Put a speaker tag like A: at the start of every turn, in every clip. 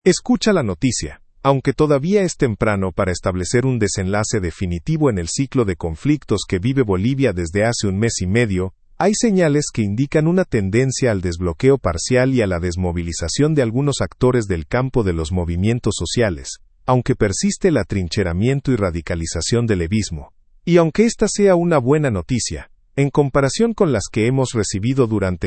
A: Escucha la noticia. Aunque todavía es temprano para establecer un desenlace definitivo en el ciclo de conflictos que vive Bolivia desde hace un mes y medio, hay señales que indican una tendencia al desbloqueo parcial y a la desmovilización de algunos actores del campo de los movimientos sociales, aunque persiste el atrincheramiento y radicalización del levismo. Y aunque esta sea una buena noticia, en comparación con las que hemos recibido durante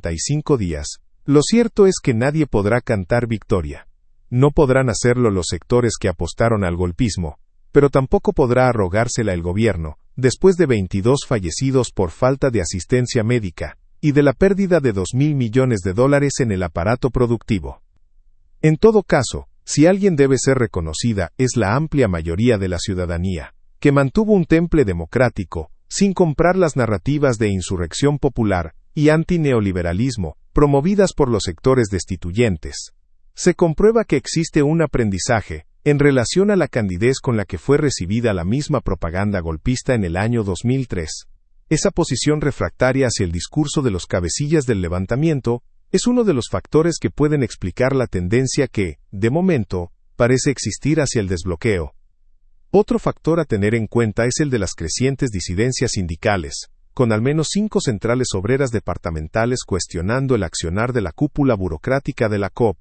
A: 45 días, lo cierto es que nadie podrá cantar victoria. No podrán hacerlo los sectores que apostaron al golpismo, pero tampoco podrá arrogársela el gobierno, después de 22 fallecidos por falta de asistencia médica, y de la pérdida de $2.000 millones en el aparato productivo. En todo caso, si alguien debe ser reconocida, es la amplia mayoría de la ciudadanía, que mantuvo un temple democrático, sin comprar las narrativas de insurrección popular y antineoliberalismo, promovidas por los sectores destituyentes. Se comprueba que existe un aprendizaje, en relación a la candidez con la que fue recibida la misma propaganda golpista en el año 2003. Esa posición refractaria hacia el discurso de los cabecillas del levantamiento, es uno de los factores que pueden explicar la tendencia que, de momento, parece existir hacia el desbloqueo. Otro factor a tener en cuenta es el de las crecientes disidencias sindicales, con al menos 5 centrales obreras departamentales cuestionando el accionar de la cúpula burocrática de la COP.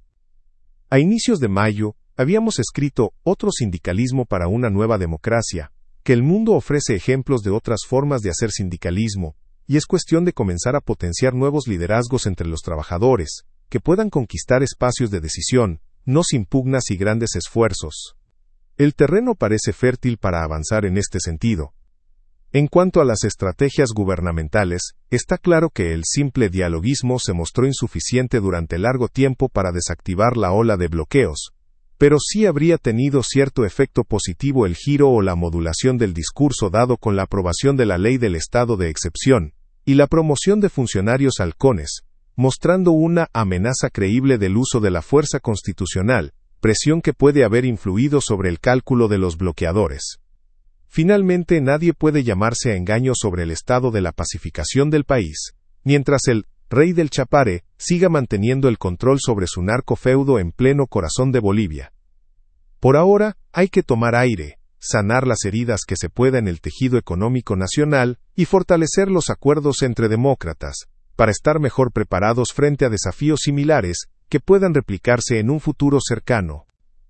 A: A inicios de mayo, habíamos escrito Otro sindicalismo para una nueva democracia, que el mundo ofrece ejemplos de otras formas de hacer sindicalismo, y es cuestión de comenzar a potenciar nuevos liderazgos entre los trabajadores, que puedan conquistar espacios de decisión, no sin pugnas y grandes esfuerzos. El terreno parece fértil para avanzar en este sentido. En cuanto a las estrategias gubernamentales, está claro que el simple dialoguismo se mostró insuficiente durante largo tiempo para desactivar la ola de bloqueos, pero sí habría tenido cierto efecto positivo el giro o la modulación del discurso dado con la aprobación de la ley del estado de excepción, y la promoción de funcionarios halcones, mostrando una amenaza creíble del uso de la fuerza constitucional, presión que puede haber influido sobre el cálculo de los bloqueadores. Finalmente, nadie puede llamarse a engaño sobre el estado de la pacificación del país, mientras el rey del Chapare siga manteniendo el control sobre su narcofeudo en pleno corazón de Bolivia. Por ahora, hay que tomar aire, sanar las heridas que se pueda en el tejido económico nacional y fortalecer los acuerdos entre demócratas, para estar mejor preparados frente a desafíos similares que puedan replicarse en un futuro cercano.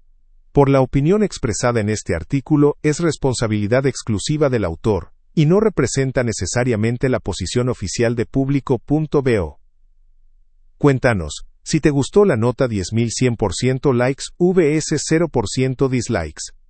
A: Por la opinión expresada en este artículo es responsabilidad exclusiva del autor, y no representa necesariamente la posición oficial de Público.bo. Cuéntanos, si te gustó la nota 10.100% likes vs 0% dislikes.